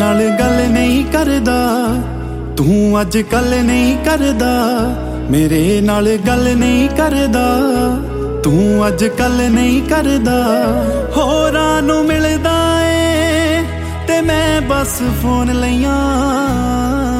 नाल गल नहीं करदा, तू अज कल नहीं करदा। मेरे नाल गल नहीं करदा, तू अज कल नहीं करदा। होरां नूं मिलदा ए ते मैं बस फोन लईयां।